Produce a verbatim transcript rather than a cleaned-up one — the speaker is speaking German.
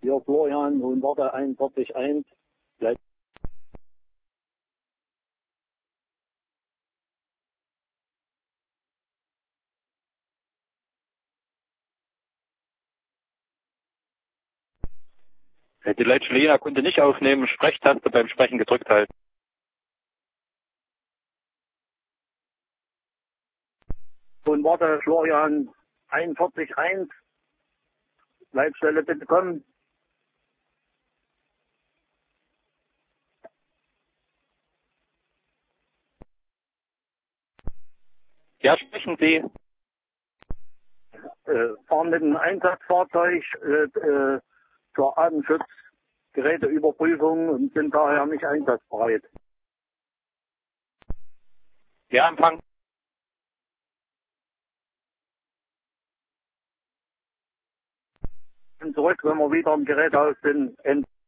Hier Florian, Hohenwarte einundvierzig eins. Bleibt Die Leitstelle konnte nicht aufnehmen, Sprechtaste beim Sprechen gedrückt halten. Hohenwarte, Florian einundvierzig eins. Leitstelle bitte kommen. Ja, sprechen Sie. Äh, fahren mit einem Einsatzfahrzeug äh, äh, zur Atemschutzgeräteüberprüfung und sind daher nicht einsatzbereit. Ja, Empfang. Und zurück, wenn wir wieder im Gerätehaus sind.